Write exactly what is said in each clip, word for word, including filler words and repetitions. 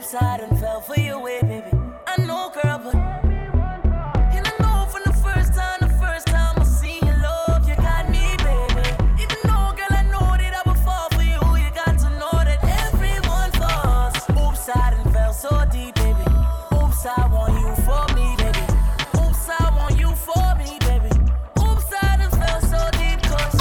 Oops, I done fell for your way, baby. I know, girl, but and I know from the first time, the first time I seen your love, you got me, baby. Even though, girl, I know that I would fall for you, you got to know that everyone falls. Oops, I done fell so deep, baby. Oops, I want you for me, baby. Oops, I want you for me, baby. Oops, I done fell so deep, cause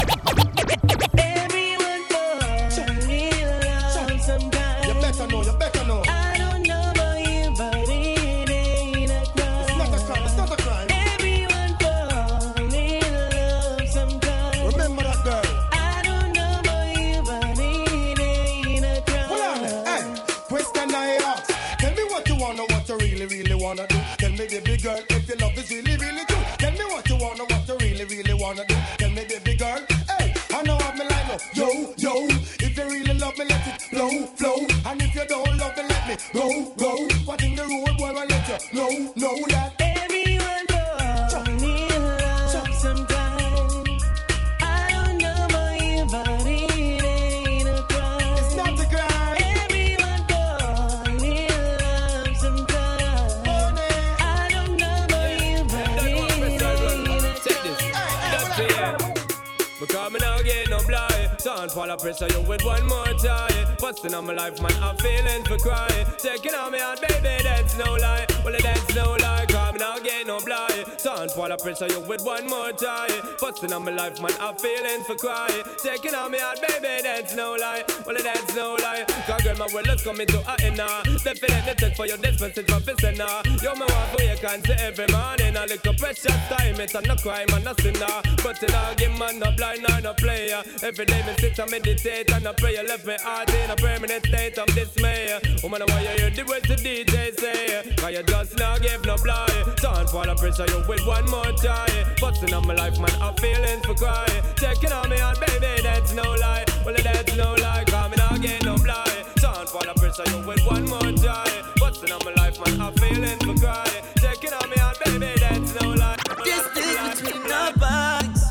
everyone falls. Need love sometimes. You better know, you better know. I don't know about you, but it ain't a crime. It's not a crime, it's not a crime. Everyone falls, need love sometimes. Remember that girl. I don't know about you, but it ain't a crime. Hold on, hey, question I ask. Tell me what you wanna, what you really, really wanna do. Tell me, baby girl, if your love is really, really true. Tell me what you wanna, what you really, really wanna do. Tell me, baby girl, hey, I know how me like no. Yo, yo, if you really love me, let it flow, flow. And if you don't love me, let me go, go. What in the road, boy, I let you know, know that. Everyone falls, need love sometimes. I don't know about you, but it ain't a crime. It's not a crime. Everyone falls, need love sometimes. I don't know about you, but it ain't a Check this. That's the end. Because me now get no blind. Don't fall of pressure you with one more time. Busting on my life, man, I'm feeling for crying. Taking on me out, baby, that's no lie. Well, that's no lie. Cause me now get no blind. Don't fall of pressure you with one more time. Busting on my life, man, I'm feeling for crying. Taking on me out, baby, that's no lie. Well, that's no lie. Cause girl, my world is coming to a end now. Definitely take for your this message from Fisher now. You're my wife for you can't say every morning. A little precious time, it's not crime and a sinner. But you know, give man no blind nor no player. Every day me sit and meditate and I pray. You left me heart in a permanent state of dismay. Woman, why you hear the words the D J say? Cause you just now give no blind. Don't fall of pressure you with one more try. Busting on my life, man, I'm feeling for cry. Taking on me out, baby, that's no lie. Well, that's no lie, cause me now get no blind. Don't fall of pressure you with one more try. Busting on my life, man, I'm feeling for cry. Taking on me out, baby, that's no lie. distance between our bodies.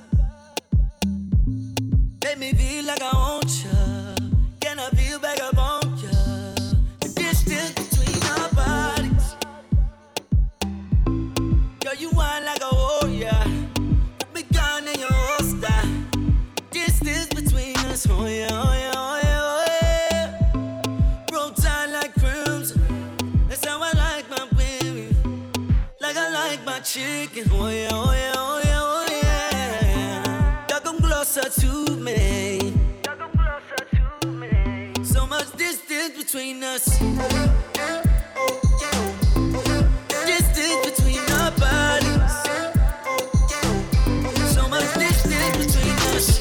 Make me feel like I want you. Can I feel back up on you? The distance between our bodies. Girl, you want like a warrior. Put me gun in your holster. Distance between us, oh yeah, oh yeah, oh yeah, oh yeah. Roll tight like crimson. That's how I like my baby. Like I like my chicken, oh yeah, oh yeah, oh yeah, oh yeah. Y'all come closer to me. Y'all come closer to me. So much distance between us. Distance between our bodies. So much distance between us.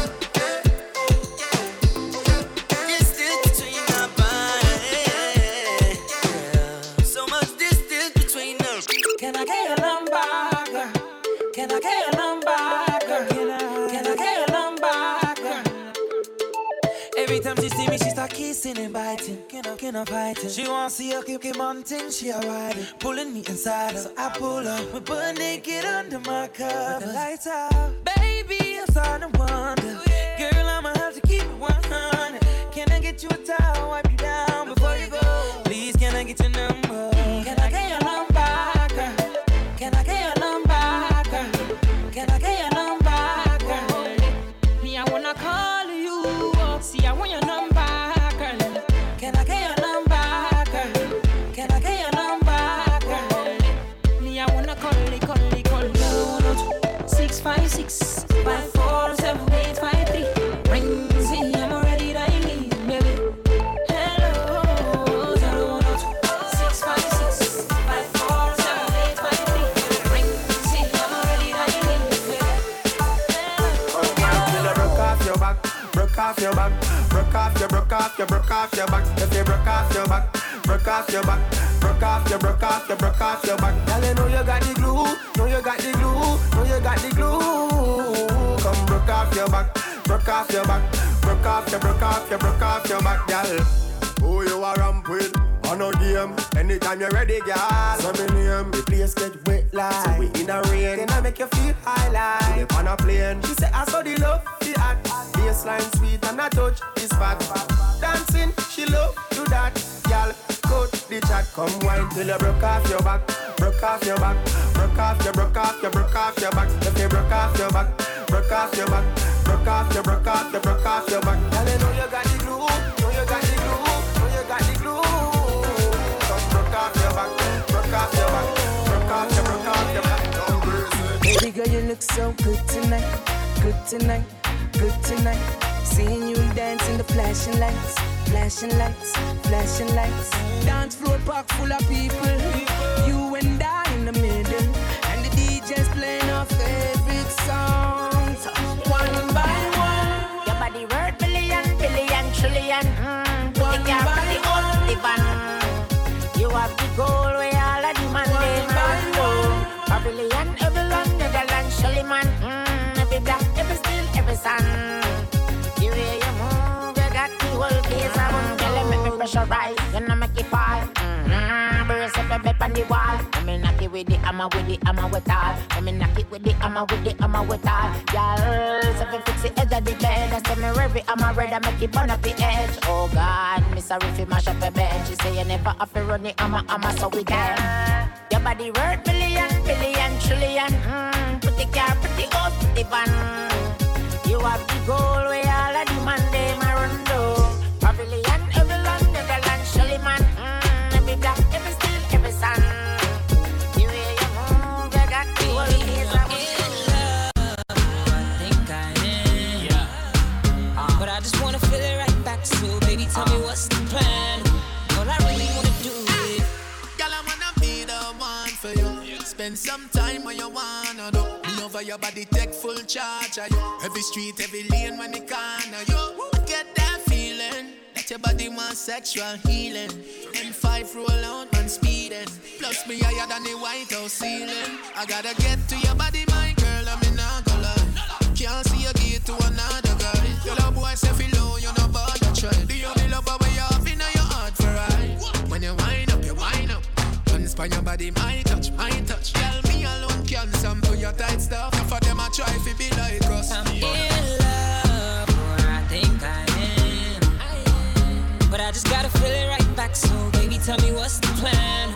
Distance between our bodies. So much distance between us. Can I get your number, girl? Can I get your number, girl? Can I, can I get your number, girl? Every time she see me, she start kissing and biting. Can I, can I fight it? She wants to see her keep, keep on thing, she a riding. Pulling me inside her, so I pull up. We butt naked under my cup. The lights out. Baby, I'm starting to wonder. Girl, I'ma have to keep it one hundred. Can I get you a towel, wipe you down before you go? Please, can I get your number? Can I get your number, girl? Can I get your number, girl? Can I get your number, girl? Me, I wanna call you. See, I want your number, girl. Can I get your number, girl? Can I get your number, girl? Me, I wanna call you, call you, call you. Six five six five four seven eight five three. Ring, see, I'm already dialing, baby. Hello, zero one two six five six five four seven eight five three. Ring, see, I'm already dialing, baby. Till I broke off your back, broke off your back, broke off your, broke off your, broke off your back. If you broke off your back, broke off your back, broke off your, broke off your, broke off your back. Girl, you know you got the glue, know you got the glue, know you got the glue. Come broke off your back, broke off your back, broke off your, broke off your, broke off your back, girl. Who you are ramp with? On a game, anytime you're ready, girl. So me name, the place get wet like. So we in a rain, then I make you feel high like. We on a plane, she say I saw the love, the act. Baseline sweet and I touch this spot. Dancing, she love, do that, girl. Go Come wine till you broke off your back, broke off your back, broke off your, broke off your, broke off your back. If you broke off your back, broke off your back, broke off your, broke off your, broke off your back. Girl, you know you got the glue, know you got the glue, know you got the glue. Come broke off your back, broke off your back, broke off your, broke off your back. Baby girl, you look so good tonight, good tonight, good tonight. Seeing you dance in the flashing lights, flashing lights, flashing lights. Dance floor packed full of people, you and I in the middle, and the D J's playing our favorite songs, one by one. Your body worth billion, billion, trillion. Mm, put the car on the old divan. You have the goal where all of the man they man. Pavilion, every land, Netherlands, Shaliman. Mm, every black, every steel, every sun. The way you move, you got the whole place. I won't tell you, make me pressurize. You know, make it fall. Mm-hmm. Burst up a bed on the wall. Let me knock it with the hammer, with the hammer, with all. Let me knock it with the hammer, with the hammer, with all. Y'all, so if you fix the edge of the bed, I say me rev it, I'm ready, make it burn up the edge. Oh God, me sorry if you mash up a bed. She say you never have to run the hammer, hammer, so we can. Your body worth billion, billion, trillion. Mm, put the car, put the house, put the van. You have the goal where all of the man they marundo. Pavilion, every land, Netherlands, Shaliman. Mm, every black, every steel, every sun. The way you move, you got the whole place. I think I am. Yeah. Uh, but I just wanna feel it right back. So baby, tell uh. me what's the plan. All I really wanna do is, girl, I wanna be the one for you. Yeah. Spend some time when you wanna do. Over your body, take full charge of you. Every street, every lane, when it corner you. Get that feeling that your body wants sexual healing. M five roll out and speeding. Plus me higher than the White House ceiling. I gotta get to your body, my girl, I'm in not gonna lie. Can't see you get to another guy. Your love boy say feel low, you no bother try. The only love away you have in your heart for right. When you wind up, you wind up. Span your body, my touch, my touch. Tell me alone can sample your tight stuff. Enough of them I try to be like us. I'm in love, or I think I am. But I just gotta feel it right back. So baby, tell me what's the plan.